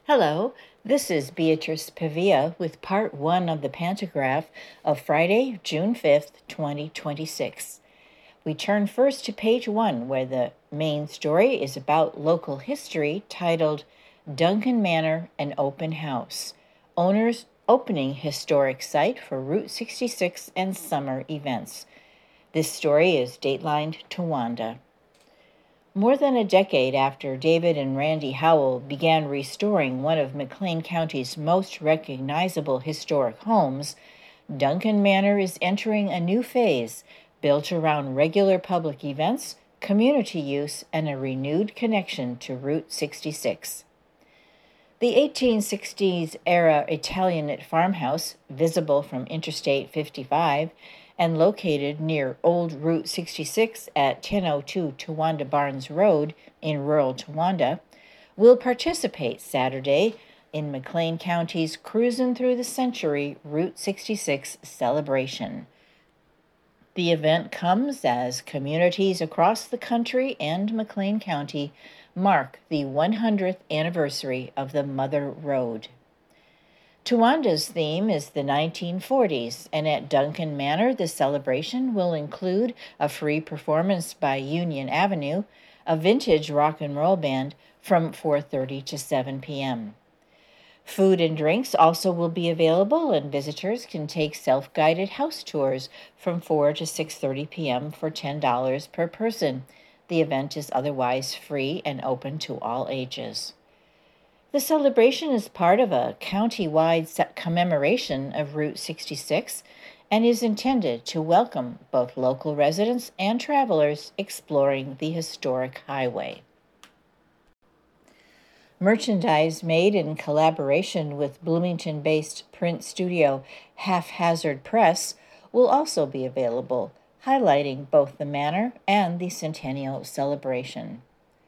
Hello, this is Beatrice Pavia with part 1 of the pantograph of Friday, June 5th, 2026. We turn first to page 1, where the main story is about local history titled Duncan Manor, an Open House. Owners opening historic site for Route 66 and summer events. This story is datelined Towanda. More than a decade after David and Randy Howell began restoring one of McLean County's most recognizable historic homes, Duncan Manor is entering a new phase built around regular public events, community use, and a renewed connection to Route 66. The 1860s-era Italianate farmhouse, visible from Interstate 55, and located near Old Route 66 at 1002 Towanda Barnes Road in rural Towanda, will participate Saturday in McLean County's Cruisin' Through the Century Route 66 celebration. The event comes as communities across the country and McLean County mark the 100th anniversary of the Mother Road. Towanda's theme is the 1940s, and at Duncan Manor, the celebration will include a free performance by Union Avenue, a vintage rock and roll band, from 4:30 to 7 p.m. Food and drinks also will be available, and visitors can take self-guided house tours from 4 to 6:30 p.m. for $10 per person. The event is otherwise free and open to all ages. The celebration is part of a county-wide commemoration of Route 66 and is intended to welcome both local residents and travelers exploring the historic highway. Merchandise made in collaboration with Bloomington-based print studio Haphazard Press will also be available, highlighting both the manor and the centennial celebration.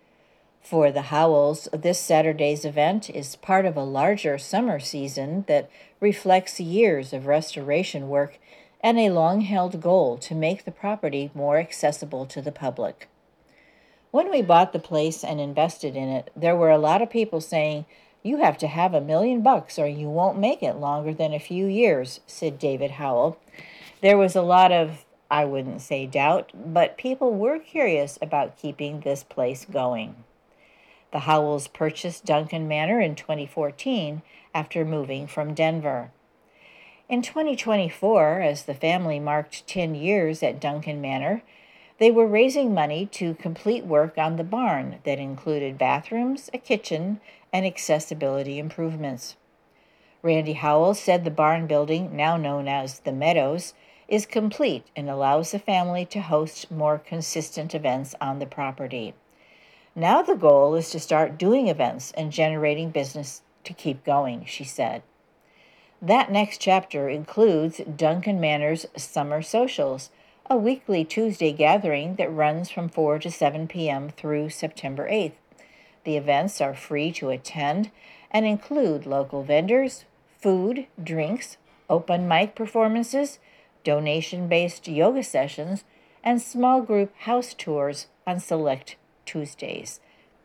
For the Howells, this Saturday's event is part of a larger summer season that reflects years of restoration work and a long-held goal to make the property more accessible to the public. When we bought the place and invested in it, there were a lot of people saying, "You have to have $1 million or you won't make it longer than a few years," said David Howell. There was a lot of, I wouldn't say doubt, but people were curious about keeping this place going. The Howells purchased Duncan Manor in 2014 after moving from Denver. In 2024, as the family marked 10 years at Duncan Manor, they were raising money to complete work on the barn that included bathrooms, a kitchen, and accessibility improvements. Randy Howell said the barn building, now known as the Meadows, is complete and allows the family to host more consistent events on the property. Now the goal is to start doing events and generating business to keep going, she said. That next chapter includes Duncan Manor's Summer Socials, a weekly Tuesday gathering that runs from 4 to 7 p.m. through September 8th. The events are free to attend and include local vendors, food, drinks, open mic performances, donation-based yoga sessions, and small group house tours on select Tuesdays.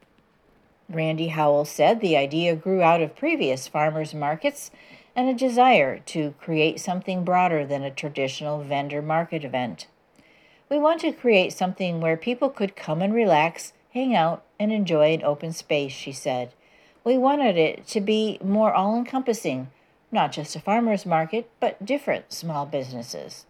Randy Howell said the idea grew out of previous farmers markets and a desire to create something broader than a traditional vendor market event. "We want to create something where people could come and relax, hang out, and enjoy an open space," she said. "We wanted it to be more all-encompassing, not just a farmers market, but different small businesses."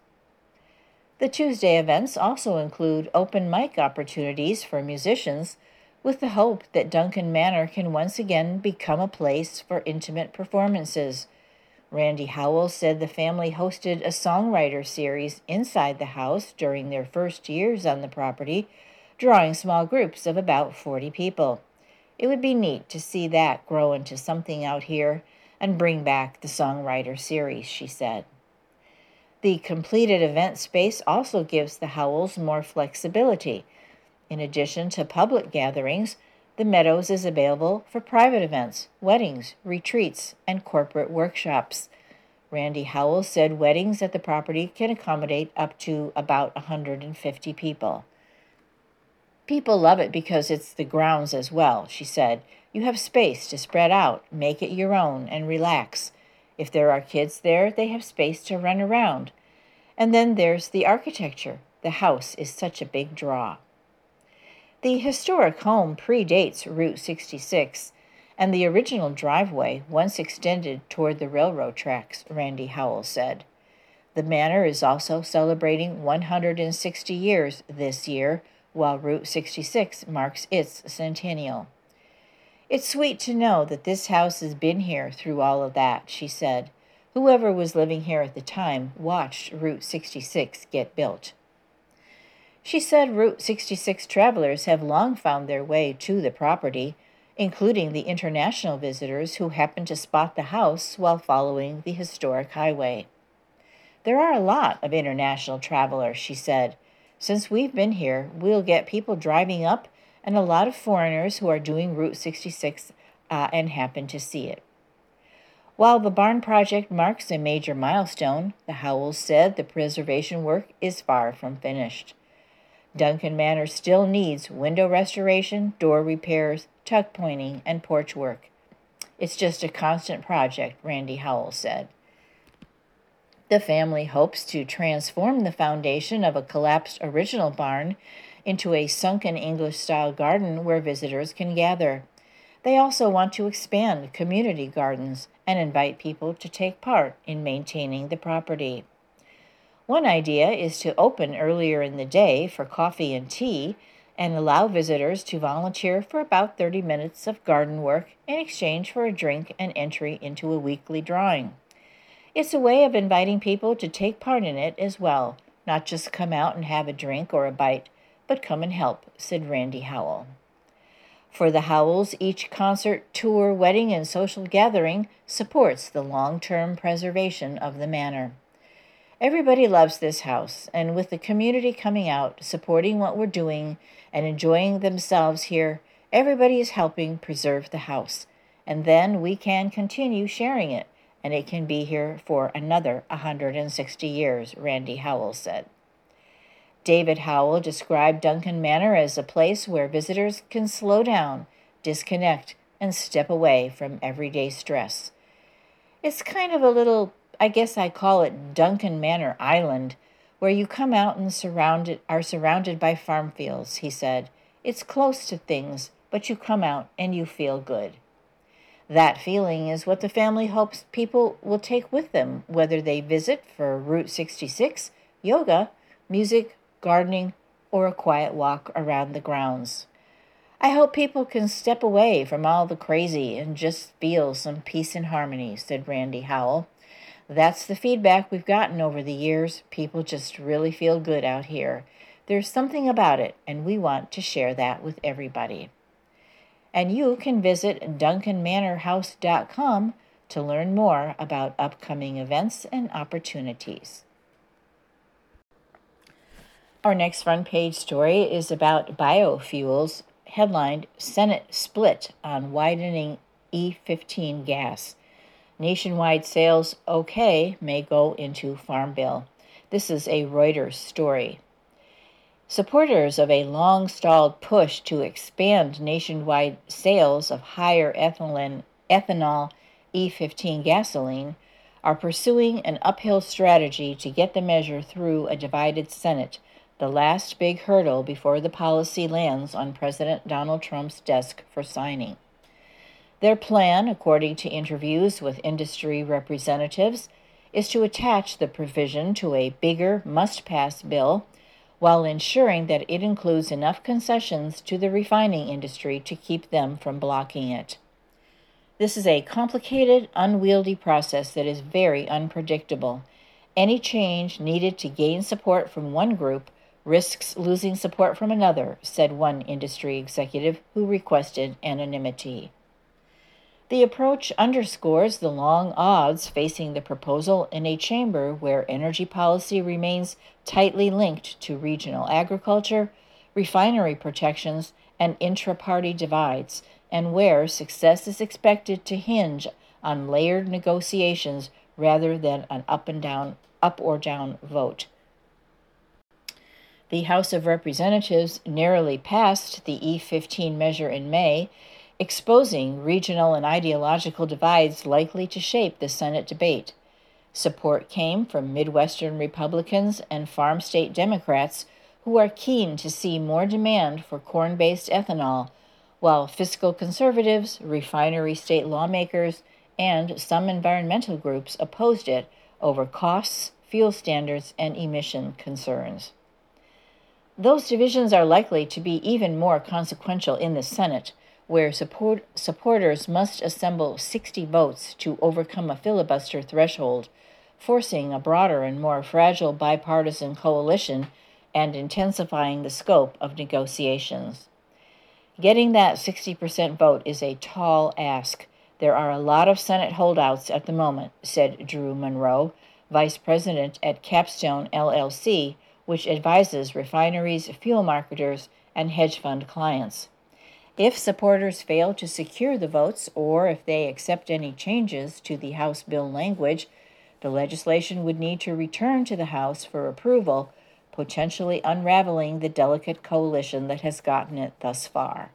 The Tuesday events also include open mic opportunities for musicians, with the hope that Duncan Manor can once again become a place for intimate performances. Randy Howell said the family hosted a songwriter series inside the house during their first years on the property, drawing small groups of about 40 people. It would be neat to see that grow into something out here and bring back the songwriter series, she said. The completed event space also gives the Howells more flexibility. In addition to public gatherings, the Meadows is available for private events, weddings, retreats, and corporate workshops. Randy Howell said weddings at the property can accommodate up to about 150 people. "People love it because it's the grounds as well," she said. You have space to spread out, make it your own, and relax. If there are kids there, they have space to run around. And then there's the architecture. The house is such a big draw. The historic home predates Route 66, and the original driveway once extended toward the railroad tracks, Randy Howell said. The manor is also celebrating 160 years this year, while Route 66 marks its centennial. It's sweet to know that this house has been here through all of that, she said. Whoever was living here at the time watched Route 66 get built. She said Route 66 travelers have long found their way to the property, including the international visitors who happen to spot the house while following the historic highway. There are a lot of international travelers, she said. Since we've been here, we'll get people driving up and a lot of foreigners who are doing Route 66 and happen to see it. While the barn project marks a major milestone, the Howells said the preservation work is far from finished. Duncan Manor still needs window restoration, door repairs, tuck pointing, and porch work. It's just a constant project, Randy Howell said. The family hopes to transform the foundation of a collapsed original barn into a sunken English-style garden where visitors can gather. They also want to expand community gardens and invite people to take part in maintaining the property. One idea is to open earlier in the day for coffee and tea and allow visitors to volunteer for about 30 minutes of garden work in exchange for a drink and entry into a weekly drawing. It's a way of inviting people to take part in it as well, not just come out and have a drink or a bite, but come and help, said Randy Howell. For the Howells, each concert, tour, wedding, and social gathering supports the long-term preservation of the manor. Everybody loves this house, and with the community coming out, supporting what we're doing, and enjoying themselves here, everybody is helping preserve the house. And then we can continue sharing it, and it can be here for another 160 years, Randy Howell said. David Howell described Duncan Manor as a place where visitors can slow down, disconnect, and step away from everyday stress. It's kind of a little, I guess I call it Duncan Manor Island, where you come out and are surrounded by farm fields, he said. It's close to things, but you come out and you feel good. That feeling is what the family hopes people will take with them, whether they visit for Route 66, yoga, music, gardening, or a quiet walk around the grounds. I hope people can step away from all the crazy and just feel some peace and harmony, said Randy Howell. That's the feedback we've gotten over the years. People just really feel good out here. There's something about it, and we want to share that with everybody. And you can visit DuncanManorHouse.com to learn more about upcoming events and opportunities. Our next front page story is about biofuels, headlined Senate Split on Widening E15 Gas. Nationwide sales okay may go into Farm Bill. This is a Reuters story. Supporters of a long-stalled push to expand nationwide sales of higher ethanol E15 gasoline are pursuing an uphill strategy to get the measure through a divided Senate, the last big hurdle before the policy lands on President Donald Trump's desk for signing. Their plan, according to interviews with industry representatives, is to attach the provision to a bigger must-pass bill while ensuring that it includes enough concessions to the refining industry to keep them from blocking it. This is a complicated, unwieldy process that is very unpredictable. Any change needed to gain support from one group risks losing support from another, said one industry executive who requested anonymity. The approach underscores the long odds facing the proposal in a chamber where energy policy remains tightly linked to regional agriculture, refinery protections, and intra-party divides, and where success is expected to hinge on layered negotiations rather than an up or down vote. The House of Representatives narrowly passed the E15 measure in May, exposing regional and ideological divides likely to shape the Senate debate. Support came from Midwestern Republicans and farm state Democrats who are keen to see more demand for corn-based ethanol, while fiscal conservatives, refinery state lawmakers, and some environmental groups opposed it over costs, fuel standards, and emission concerns. Those divisions are likely to be even more consequential in the Senate, where supporters must assemble 60 votes to overcome a filibuster threshold, forcing a broader and more fragile bipartisan coalition and intensifying the scope of negotiations. Getting that 60% vote is a tall ask. There are a lot of Senate holdouts at the moment, said Drew Monroe, vice president at Capstone LLC, which advises refineries, fuel marketers, and hedge fund clients. If supporters fail to secure the votes, or if they accept any changes to the House bill language, the legislation would need to return to the House for approval, potentially unraveling the delicate coalition that has gotten it thus far.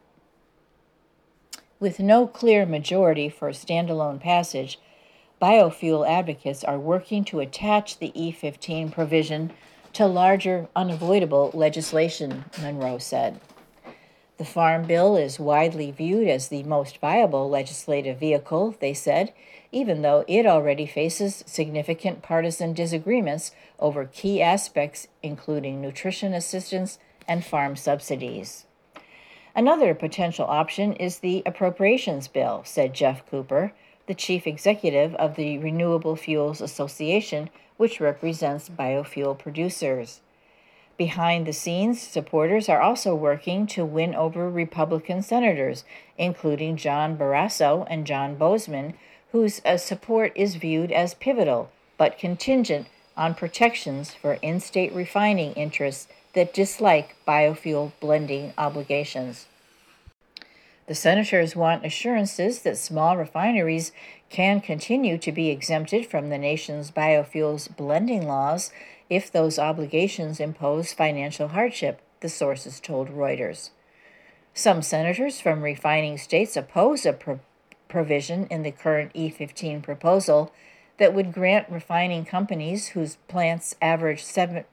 With no clear majority for standalone passage, biofuel advocates are working to attach the E15 provision to larger, unavoidable legislation, Monroe said. The Farm Bill is widely viewed as the most viable legislative vehicle, they said, even though it already faces significant partisan disagreements over key aspects, including nutrition assistance and farm subsidies. Another potential option is the Appropriations Bill, said Jeff Cooper, the chief executive of the Renewable Fuels Association, which represents biofuel producers. Behind the scenes, supporters are also working to win over Republican senators, including John Barrasso and John Boozman, whose support is viewed as pivotal, but contingent on protections for in-state refining interests that dislike biofuel blending obligations. The senators want assurances that small refineries can continue to be exempted from the nation's biofuels blending laws if those obligations impose financial hardship, the sources told Reuters. Some senators from refining states oppose a provision in the current E15 proposal that would grant refining companies whose plants average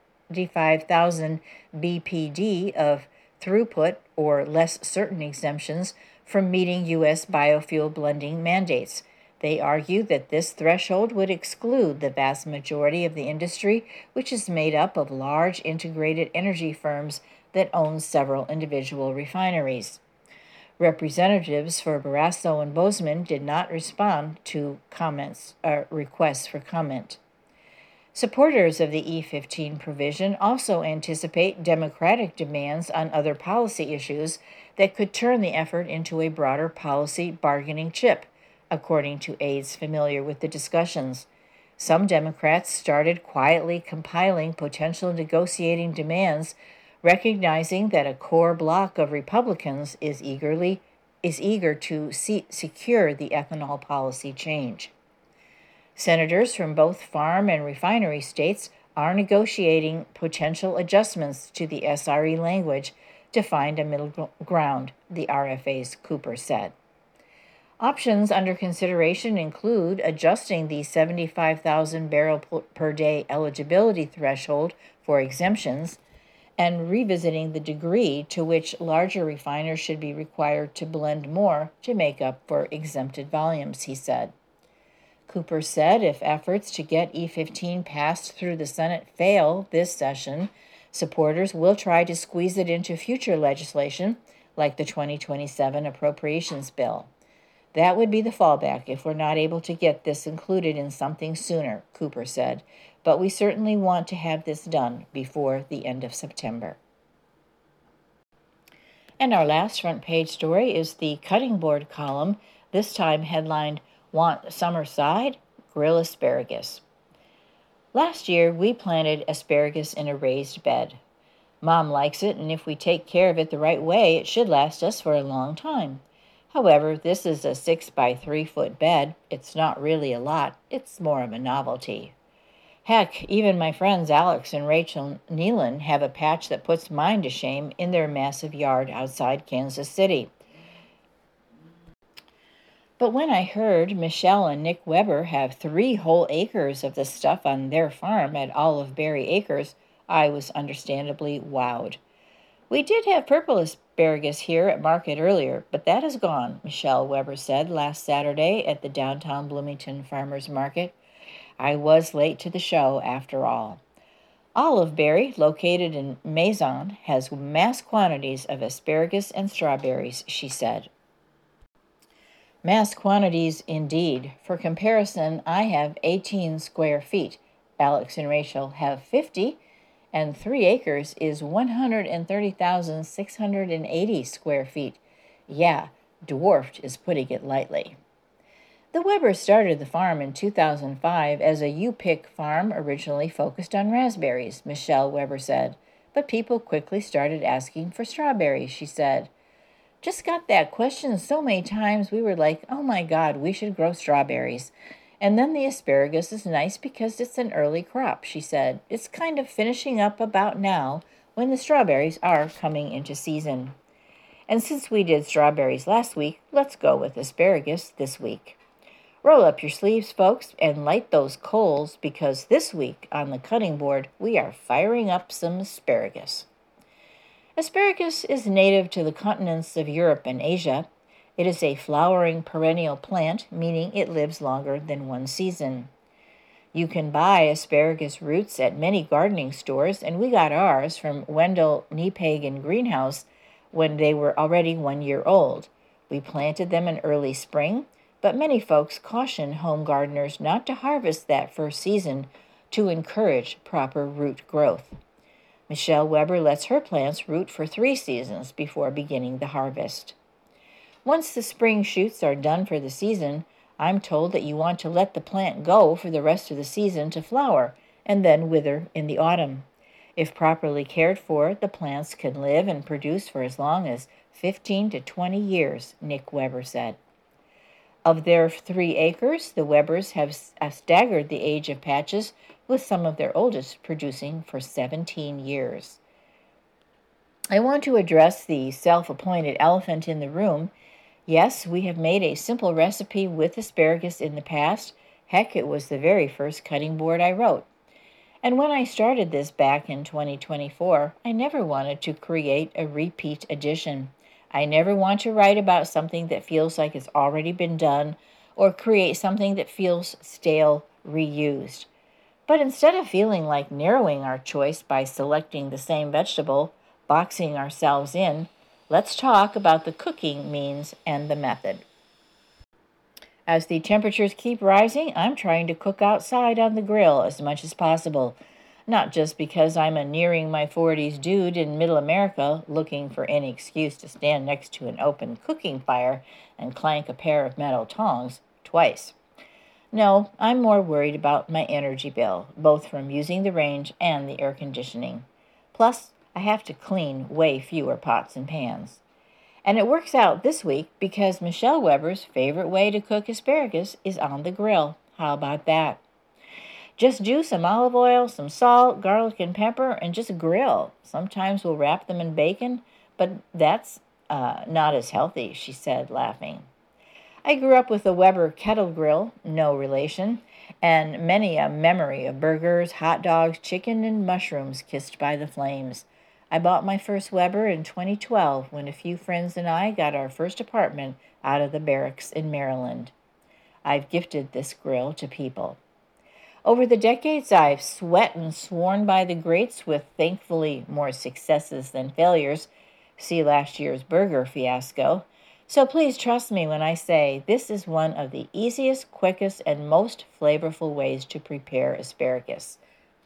75,000 BPD of throughput or less certain exemptions from meeting U.S. biofuel blending mandates. They argue that this threshold would exclude the vast majority of the industry, which is made up of large integrated energy firms that own several individual refineries. Representatives for Barrasso and Boozman did not respond to requests for comment. Supporters of the E15 provision also anticipate Democratic demands on other policy issues that could turn the effort into a broader policy bargaining chip, according to aides familiar with the discussions. Some Democrats started quietly compiling potential negotiating demands, recognizing that a core bloc of Republicans is eager to secure the ethanol policy change. Senators from both farm and refinery states are negotiating potential adjustments to the SRE language to find a middle ground, the RFA's Cooper said. Options under consideration include adjusting the 75,000 barrel per day eligibility threshold for exemptions and revisiting the degree to which larger refiners should be required to blend more to make up for exempted volumes, he said. Cooper said if efforts to get E15 passed through the Senate fail this session, supporters will try to squeeze it into future legislation, like the 2027 Appropriations Bill. That would be the fallback if we're not able to get this included in something sooner, Cooper said, but we certainly want to have this done before the end of September. And our last front page story is the cutting board column, this time headlined, "Want Summer Side? Grill Asparagus." Last year, we planted asparagus in a raised bed. Mom likes it, and if we take care of it the right way, it should last us for a long time. However, this is a 6 by 3 foot bed. It's not really a lot. It's more of a novelty. Heck, even my friends Alex and Rachel Nealon have a patch that puts mine to shame in their massive yard outside Kansas City. But when I heard Michelle and Nick Weber have 3 whole acres of the stuff on their farm at Olive Berry Acres, I was understandably wowed. We did have purple asparagus here at market earlier, but that is gone, Michelle Weber said last Saturday at the downtown Bloomington Farmers Market. I was late to the show after all. Olive Berry, located in Maison, has mass quantities of asparagus and strawberries, she said. Mass quantities indeed. For comparison, I have 18 square feet. Alex and Rachel have 50, and 3 acres is 130,680 square feet. Yeah, dwarfed is putting it lightly. The Webers started the farm in 2005 as a U-pick farm originally focused on raspberries, Michelle Weber said. But people quickly started asking for strawberries, she said. Just got that question so many times we were like, oh my God, we should grow strawberries. And then the asparagus is nice because it's an early crop, she said. It's kind of finishing up about now when the strawberries are coming into season. And since we did strawberries last week, let's go with asparagus this week. Roll up your sleeves, folks, and light those coals because this week on the cutting board we are firing up some asparagus. Asparagus is native to the continents of Europe and Asia. It is a flowering perennial plant, meaning it lives longer than one season. You can buy asparagus roots at many gardening stores, and we got ours from Wendell Niepagan Greenhouse when they were already 1 year old. We planted them in early spring, but many folks caution home gardeners not to harvest that first season to encourage proper root growth. Michelle Weber lets her plants root for 3 seasons before beginning the harvest. Once the spring shoots are done for the season, I'm told that you want to let the plant go for the rest of the season to flower and then wither in the autumn. If properly cared for, the plants can live and produce for as long as 15 to 20 years, Nick Weber said. Of their 3 acres, the Webers have staggered the age of patches, with some of their oldest producing for 17 years. I want to address the self-appointed elephant in the room. Yes, we have made a simple recipe with asparagus in the past. Heck, it was the very first cutting board I wrote. And when I started this back in 2024, I never wanted to create a repeat edition. I never want to write about something that feels like it's already been done or create something that feels stale, reused. But instead of feeling like narrowing our choice by selecting the same vegetable, boxing ourselves in, let's talk about the cooking means and the method. As the temperatures keep rising, I'm trying to cook outside on the grill as much as possible. Not just because I'm a nearing my 40s dude in middle America looking for any excuse to stand next to an open cooking fire and clank a pair of metal tongs twice. No, I'm more worried about my energy bill, both from using the range and the air conditioning. Plus, I have to clean way fewer pots and pans. And it works out this week because Michelle Weber's favorite way to cook asparagus is on the grill. How about that? Just do some olive oil, some salt, garlic, and pepper, and just grill. Sometimes we'll wrap them in bacon, but that's not as healthy, she said, laughing. I grew up with a Weber kettle grill, no relation, and many a memory of burgers, hot dogs, chicken, and mushrooms kissed by the flames. I bought my first Weber in 2012 when a few friends and I got our first apartment out of the barracks in Maryland. I've gifted this grill to people. Over the decades, I've sweat and sworn by the grates with thankfully more successes than failures. See last year's burger fiasco. So please trust me when I say this is one of the easiest, quickest, and most flavorful ways to prepare asparagus.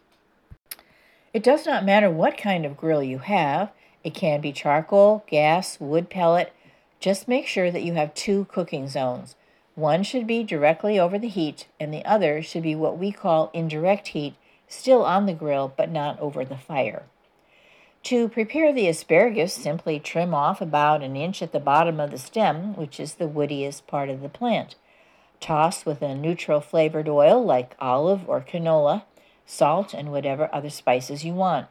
It does not matter what kind of grill you have. It can be charcoal, gas, wood pellet. Just make sure that you have 2 cooking zones. One should be directly over the heat, and the other should be what we call indirect heat, still on the grill but not over the fire. To prepare the asparagus, simply trim off about 1 inch at the bottom of the stem, which is the woodiest part of the plant. Toss with a neutral flavored oil like olive or canola, salt, and whatever other spices you want.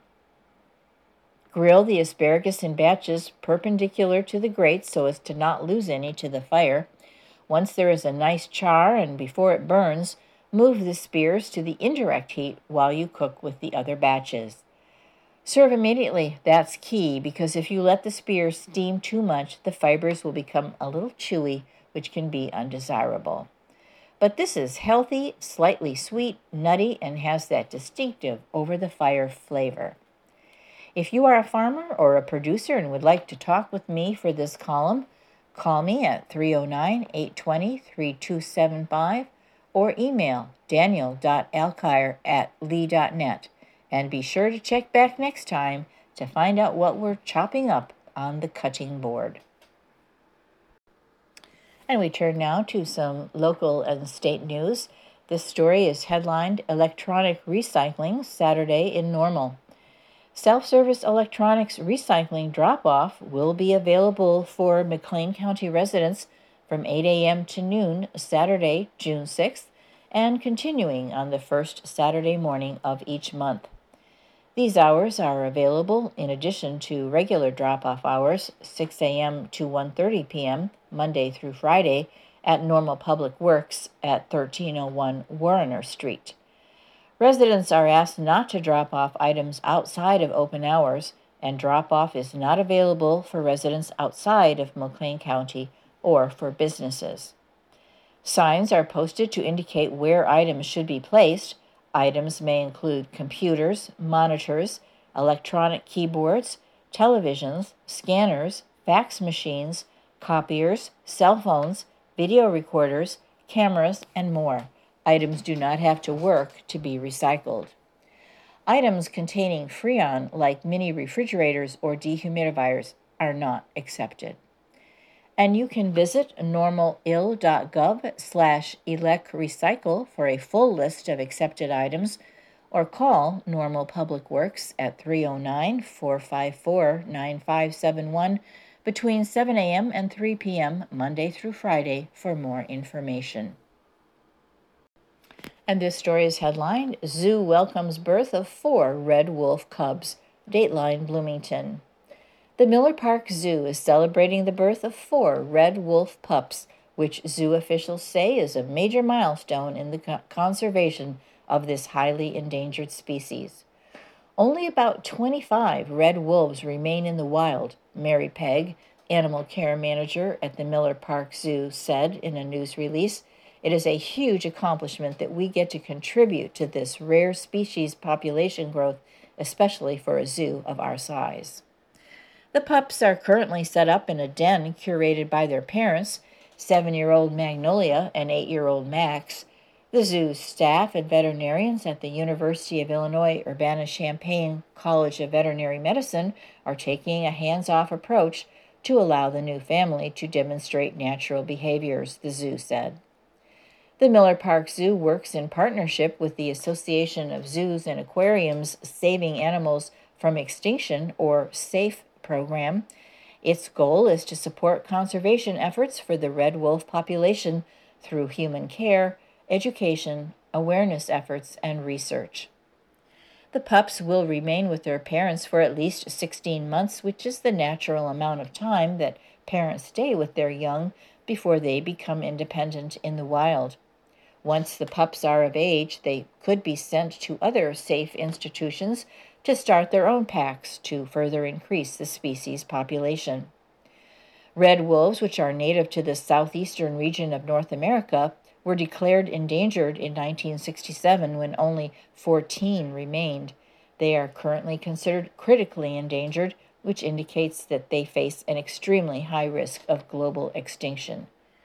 Grill the asparagus in batches perpendicular to the grate so as to not lose any to the fire. Once there is a nice char and before it burns, move the spears to the indirect heat while you cook with the other batches. Serve immediately. That's key, because if you let the spears steam too much, the fibers will become a little chewy, which can be undesirable. But this is healthy, slightly sweet, nutty, and has that distinctive over-the-fire flavor. If you are a farmer or a producer and would like to talk with me for this column, call me at 309-820-3275 or email daniel.alkire@lee.net. And be sure to check back next time to find out what we're chopping up on the cutting board. And we turn now to some local and state news. This story is headlined Electronic Recycling Saturday in Normal. Self-service electronics recycling drop-off will be available for McLean County residents from 8 a.m. to noon Saturday, June 6th, and continuing on the first Saturday morning of each month. These hours are available in addition to regular drop-off hours, 6 a.m. to 1:30 p.m., Monday through Friday, at Normal Public Works at 1301 Warrener Street. Residents are asked not to drop off items outside of open hours, and drop-off is not available for residents outside of McLean County or for businesses. Signs are posted to indicate where items should be placed. Items may include computers, monitors, electronic keyboards, televisions, scanners, fax machines, copiers, cell phones, video recorders, cameras, and more. Items do not have to work to be recycled. Items containing Freon, like mini refrigerators or dehumidifiers, are not accepted. And you can visit normalil.gov/elecrecycle for a full list of accepted items, or call Normal Public Works at 309-454-9571 between 7 a.m. and 3 p.m. Monday through Friday for more information. And this story is headlined, Zoo Welcomes Birth of 4 Red Wolf Cubs, Dateline Bloomington. The Miller Park Zoo is celebrating the birth of 4 red wolf pups, which zoo officials say is a major milestone in the conservation of this highly endangered species. Only about 25 red wolves remain in the wild, Mary Pegg, animal care manager at the Miller Park Zoo, said in a news release. It is a huge accomplishment that we get to contribute to this rare species population growth, especially for a zoo of our size. The pups are currently set up in a den curated by their parents, 7-year-old Magnolia and 8-year-old Max. The zoo's staff and veterinarians at the University of Illinois Urbana-Champaign College of Veterinary Medicine are taking a hands-off approach to allow the new family to demonstrate natural behaviors, the zoo said. The Miller Park Zoo works in partnership with the Association of Zoos and Aquariums Saving Animals from Extinction, or SAFE program. Its goal is to support conservation efforts for the red wolf population through human care, education, awareness efforts, and research. The pups will remain with their parents for at least 16 months, which is the natural amount of time that parents stay with their young before they become independent in the wild. Once the pups are of age, they could be sent to other safe institutions to start their own packs to further increase the species population. Red wolves, which are native to the southeastern region of North America, were declared endangered in 1967 when only 14 remained. They are currently considered critically endangered, which indicates that they face an extremely high risk of global extinction.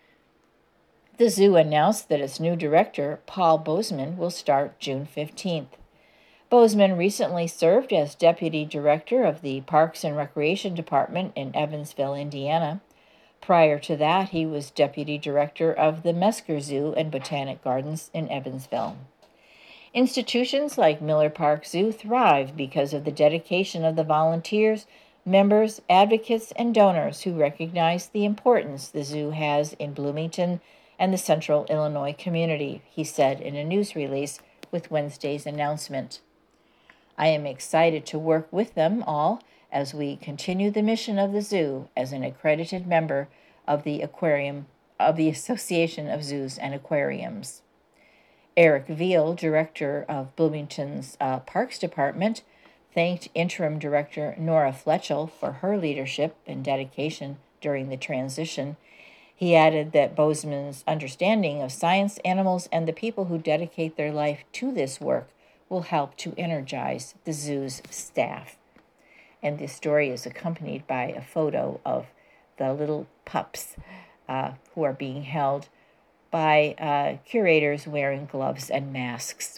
The zoo announced that its new director, Paul Bozeman, will start June 15th. Bozeman recently served as deputy director of the Parks and Recreation Department in Evansville, Indiana. Prior to that, he was deputy director of the Mesker Zoo and Botanic Gardens in Evansville. Institutions like Miller Park Zoo thrive because of the dedication of the volunteers, members, advocates, and donors who recognize the importance the zoo has in Bloomington and the central Illinois community, he said in a news release with Wednesday's announcement. I am excited to work with them all as we continue the mission of the zoo as an accredited member of the Aquarium of the Association of Zoos and Aquariums. Eric Veal, director of Bloomington's Parks Department, thanked interim director Nora Fletchell for her leadership and dedication during the transition. He added that Bozeman's understanding of science, animals, and the people who dedicate their life to this work will help to energize the zoo's staff. And this story is accompanied by a photo of the little pups who are being held by curators wearing gloves and masks.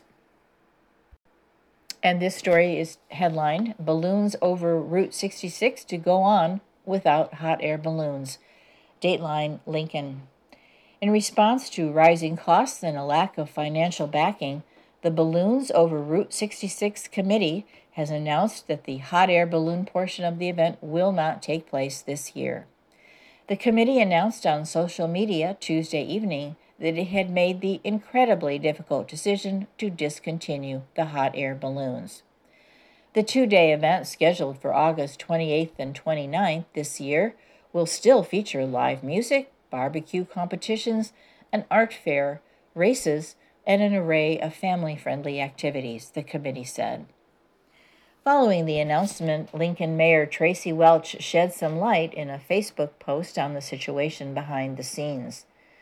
And this story is headlined, Balloons Over Route 66 to Go On Without Hot Air Balloons. Dateline Lincoln. In response to rising costs and a lack of financial backing, the Balloons Over Route 66 Committee has announced that the hot air balloon portion of the event will not take place this year. The committee announced on social media Tuesday evening that it had made the incredibly difficult decision to discontinue the hot air balloons. The two-day event, scheduled for August 28th and 29th this year, will still feature live music, barbecue competitions, an art fair, races, and an array of family-friendly activities, the committee said. Following the announcement, Lincoln Mayor Tracy Welch shed some light in a Facebook post on the situation behind the scenes.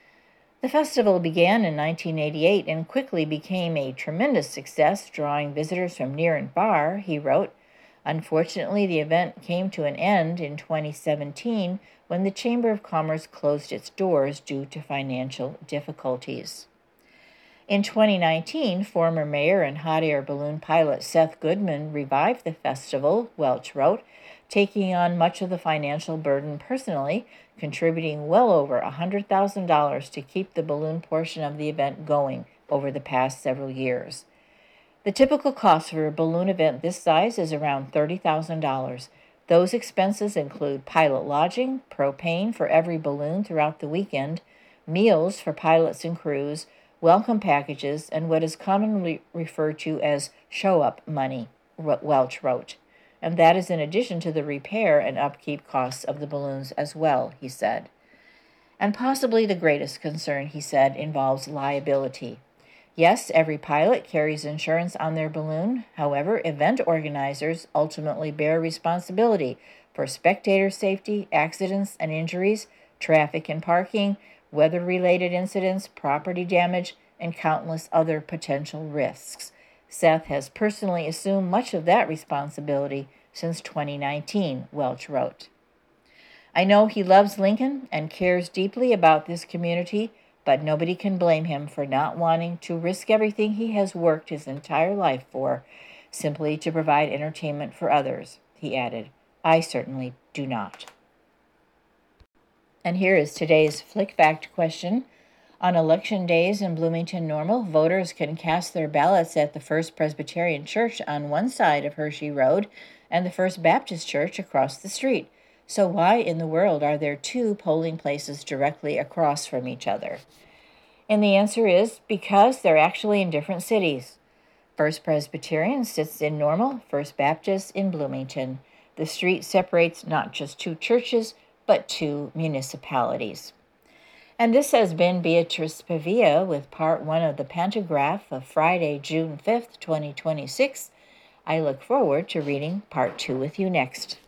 The festival began in 1988 and quickly became a tremendous success, drawing visitors from near and far, he wrote. Unfortunately, the event came to an end in 2017 when the Chamber of Commerce closed its doors due to financial difficulties. In 2019, former mayor and hot air balloon pilot Seth Goodman revived the festival, Welch wrote, taking on much of the financial burden personally, contributing well over $100,000 to keep the balloon portion of the event going over the past several years. The typical cost for a balloon event this size is around $30,000. Those expenses include pilot lodging, propane for every balloon throughout the weekend, meals for pilots and crews, welcome packages, and what is commonly referred to as show-up money, Welch wrote. And that is in addition to the repair and upkeep costs of the balloons as well, he said. And possibly the greatest concern, he said, involves liability. Yes, every pilot carries insurance on their balloon. However, event organizers ultimately bear responsibility for spectator safety, accidents and injuries, traffic and parking, weather-related incidents, property damage, and countless other potential risks. Seth has personally assumed much of that responsibility since 2019, Welch wrote. I know he loves Lincoln and cares deeply about this community, but nobody can blame him for not wanting to risk everything he has worked his entire life for, simply to provide entertainment for others, he added. I certainly do not. And here is today's Flick Fact question. On election days in Bloomington Normal, voters can cast their ballots at the First Presbyterian Church on one side of Hershey Road and the First Baptist Church across the street. So why in the world are there two polling places directly across from each other? And the answer is because they're actually in different cities. First Presbyterian sits in Normal, First Baptist in Bloomington. The street separates not just two churches, but two municipalities. And this has been Beatrice Pavia with part 1 of the Pantograph of Friday, June 5th, 2026. I look forward to reading part 2 with you next.